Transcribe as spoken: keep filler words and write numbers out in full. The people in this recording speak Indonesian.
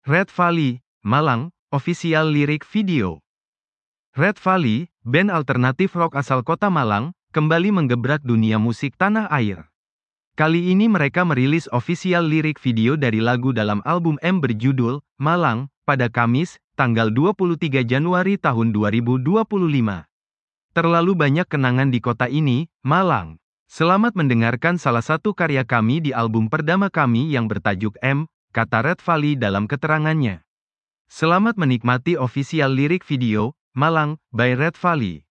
Red Valley, Malang, Official Lirik Video. Red Valley, band alternatif rock asal kota Malang, kembali menggebrak dunia musik tanah air. Kali ini mereka merilis official lirik video dari lagu dalam album M berjudul Malang pada Kamis, tanggal dua puluh tiga Januari tahun dua ribu dua puluh lima. Terlalu banyak kenangan di kota ini, Malang. Selamat mendengarkan salah satu karya kami di album perdana kami yang bertajuk M, kata Red Valley dalam keterangannya. Selamat menikmati official lirik video, Malang, by Red Valley.